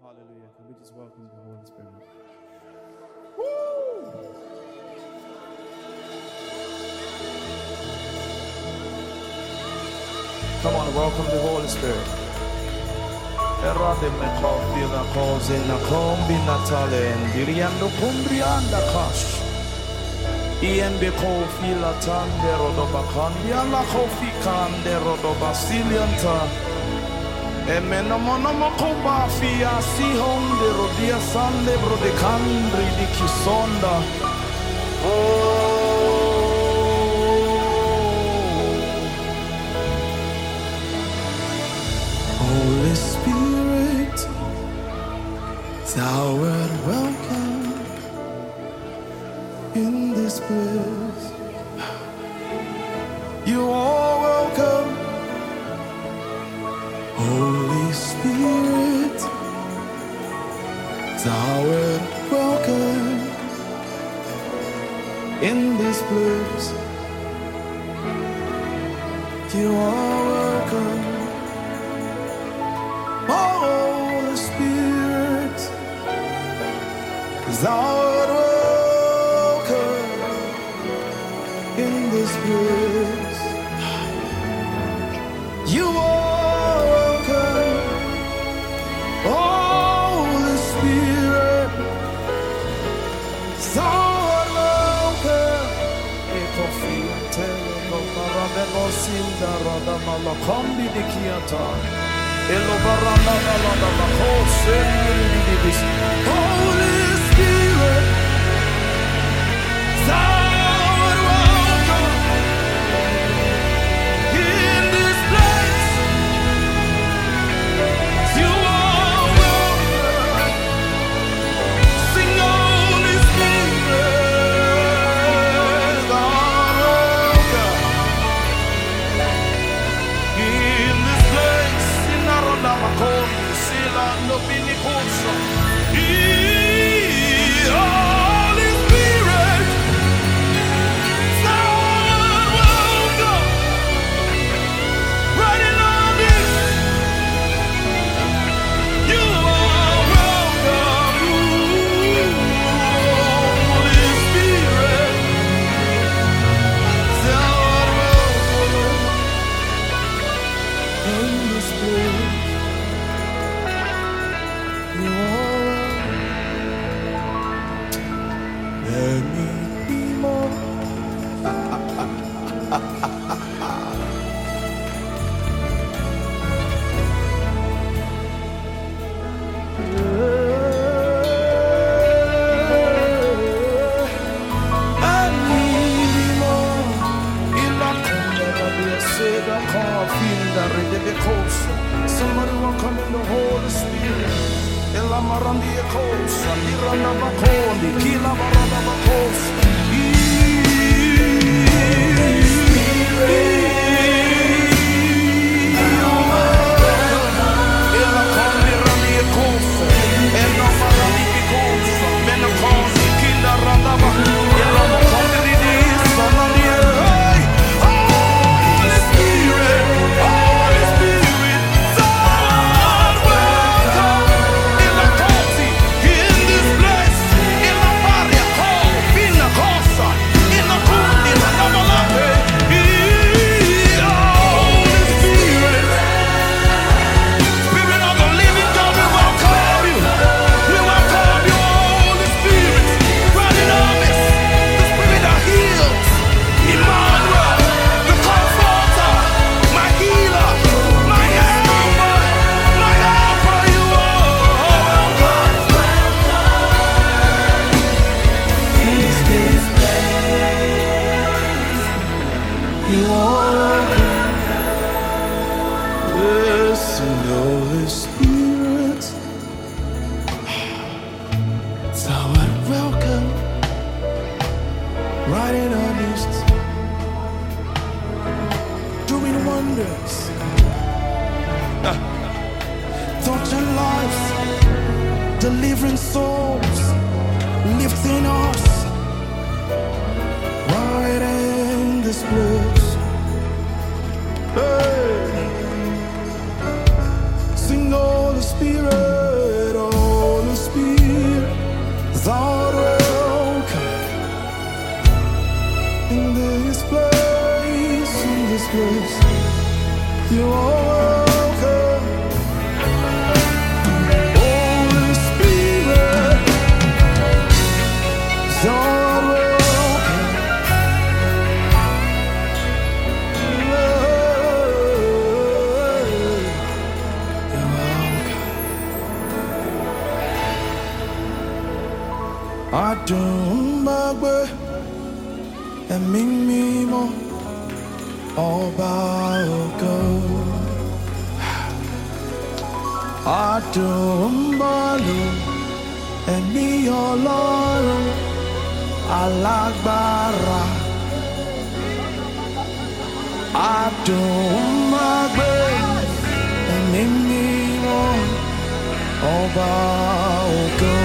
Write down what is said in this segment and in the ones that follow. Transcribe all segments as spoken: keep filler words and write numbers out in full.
Hallelujah. Can we just welcome the Holy Spirit? Come on, welcome the Holy Spirit. Erade me coffee la cose na combi natale ndiriando combrianda cash. Iembe coffee la tande rodo bacandi alla coffee cande rodo basilianta. Emeno monomo koba fia si honde rodia sande bro de candri di kisonda. Oh. Holy Spirit, thou art welcome in this place. You are welcome, Holy Spirit, thou art welcome in this place. You are welcome. Holy Spirit, thou art welcome in this place. You are welcome, Holy Spirit, thou art welcome. Ekofia tele parabelo sinda rada malakombi dikiata. Holy Spirit, thou art welcome in this place. You are welcome. Sing, Holy Spirit, thou art welcome in this place. Holy Spirit, thou art welcome, right in our midst. You are welcome, Holy Spirit, thou art welcome in this place. Let me be more. Somebody welcome in the Holy Spirit. Ela marandi ekosa, miranda bakondi, kila maranda bakosa. Ela kondi randi ekosa, ela marandi ekosa, mena kondi, kila randa bakosa. Ela makondi ridi sanandi. Holy Spirit, Holy Spirit, thou art welcome. In this place, in the Maria Cove, in the Cosa, in the Kundi, in the Namalate, Holy Spirit, Spirit of the living God, we welcome you. We welcome you, Holy Spirit, right in our midst. The Spirit that heals, Emmanuel, the Comforter, my healer, my helper, my helper, you are welcome. You are listen, Holy Spirit, thou art welcome, right in our midst, doing wonders, touching lives, delivering souls, lifting us, right in this place. Hey. Sing, Holy Spirit, oh. this place. You are welcome. Holy Spirit, so welcome. You're welcome. I don't bugbe ẹ̀mí mímọ́ ọba ògo. Àdùnbọ̀lù ẹ̀mí Ọlọ́run alágbára. Àdùnmágbé ẹ̀mí mímọ́ ọba ògo.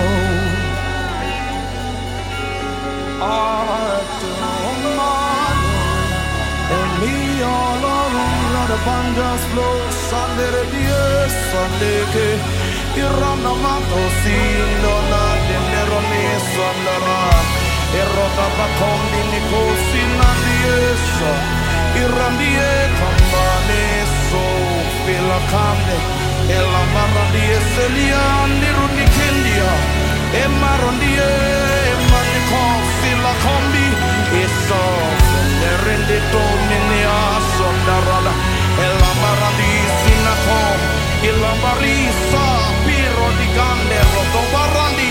Àdùnbọ̀lù ẹ̀mí Ọlọ́run let abundance flow. Sunday the dear Sunday ke irana mato sindona denerone sandara erota bakondi niko sinandiesa irandie kambane so filakande ela marandie seliandi runikendia emarandie emaniko silakombi eso nerende dominia sondarada ela marandi sinakom ela marisa piro di gande roto barandi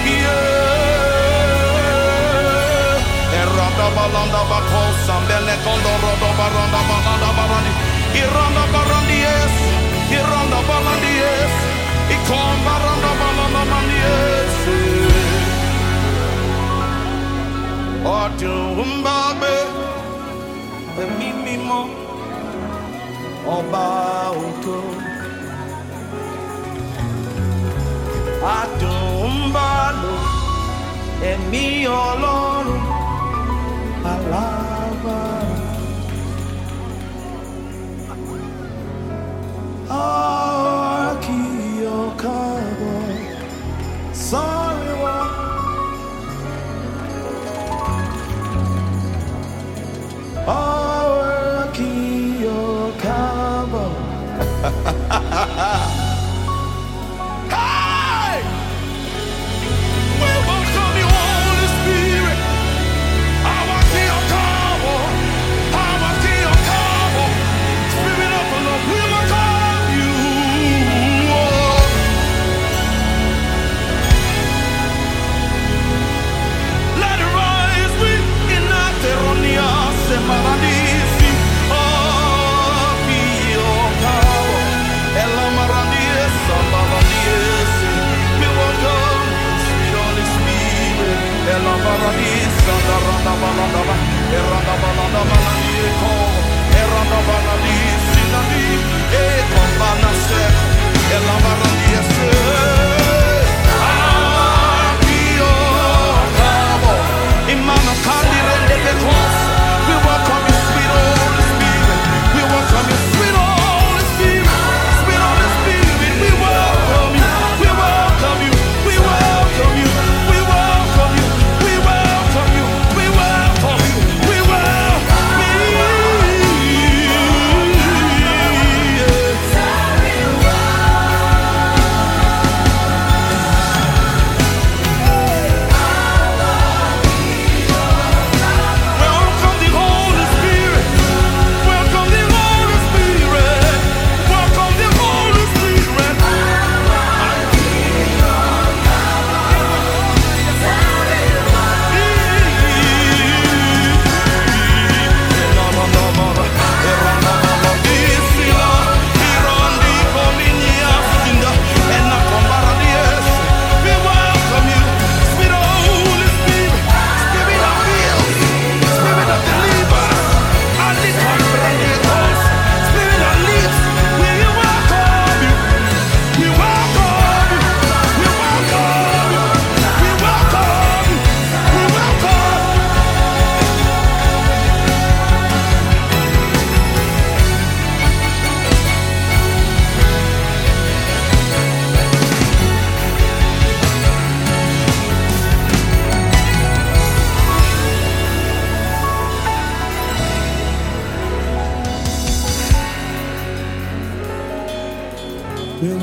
yeah erada balanda bakosa bele kondo rodo baranda balanda barandi iranda barandi yes iranda balandi yes ikom baranda balanda mandi yes Àdùnbọ̀lù ẹ̀mí mímọ́ ọba ògo. Àdùnbọ̀lù ẹ̀mí Ọlọ́run alágbára. Àwa kì yóò kábọ̀ sọ́rí wa. Àwa kì yóò kábọ̀. Hey! We welcome you, Holy Spirit. Our King of God.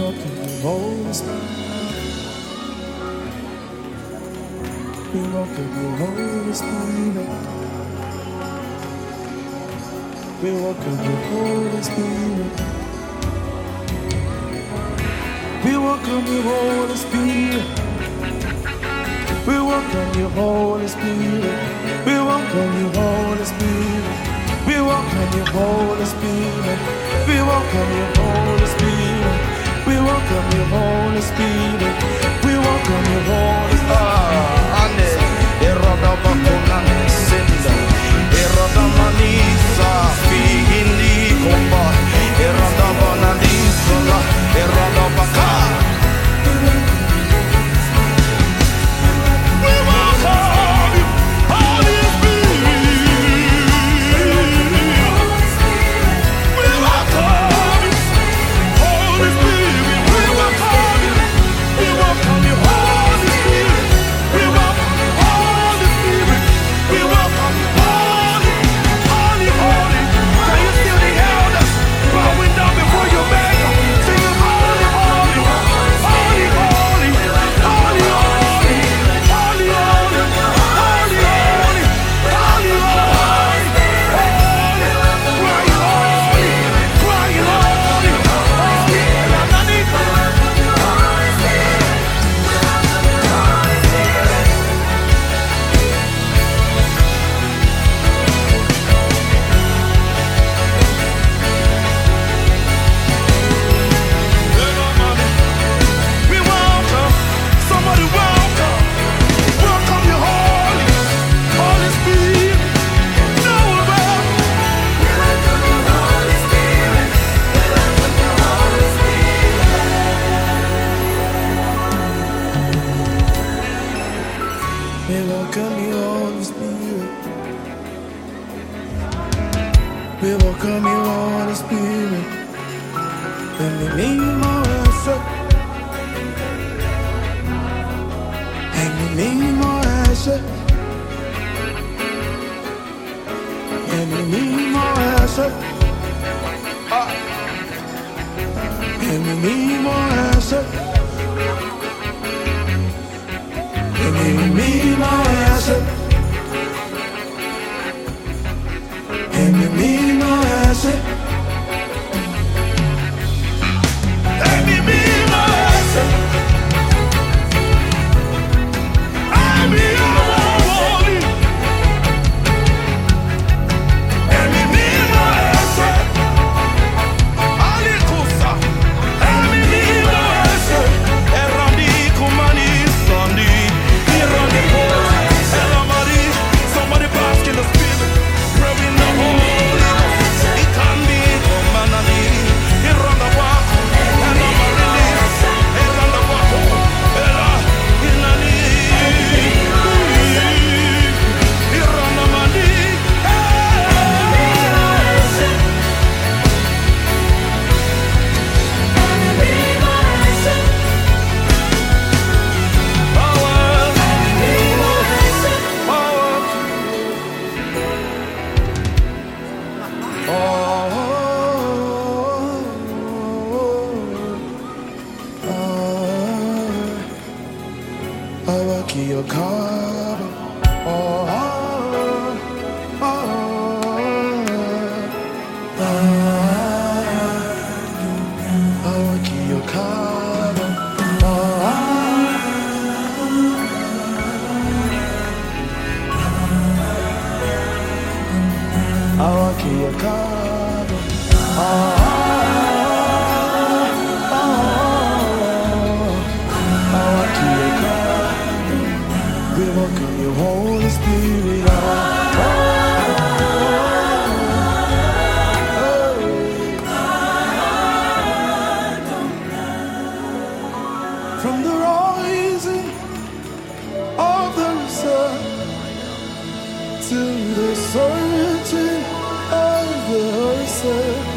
welcome you, Holy Spirit. We welcome you, Holy Spirit. We welcome you, Holy Spirit. We welcome you, Holy Spirit. We welcome you, Holy Spirit. We welcome you, Holy Spirit. We welcome you, Holy Spirit. We welcome you, Holy Spirit. We welcome you, Holy Spirit. We welcome you, Holy Spirit. Ah, ane, eroda bakuna senda, eroda manisa fi hindi komba, eroda banadisa, eroda baka. We welcome you, Holy Spirit. We welcome you, Holy Spirit. We welcome you. We welcome you, Holy Spirit. We welcome you, Holy Spirit. We welcome you, Holy, Holy, Holy. Can you feel the elders bowing down before your Maker, singing Holy, Holy, Holy, Holy, Holy, Holy, Holy, Holy, Holy, Holy, Holy, Holy, crying Holy, we welcome, somebody welcome, welcome you, Holy, Holy Spirit. Now we're back. We welcome you, Holy Spirit. We welcome you, Holy Spirit. We welcome you, Holy Spirit. We welcome you, Holy Spirit. In the name of Jesus. In the name of Jesus. In the name of Jesus. Ah. In the name of Jesus. In the name of Jesus. In the name of Jesus. Somebody bask in the spirit, pray in the Holy Ghost. It can be commanded. It run the walk, and I'm a release. It run the walk, Ella, in the knee. It run the money. Your car, oh, oh, oh, oh, I want your car, oh, I want your car, oh, I want your car. We welcome you, Holy Spirit. Oh, oh, oh. From the rising of the sun to the searching of the sun.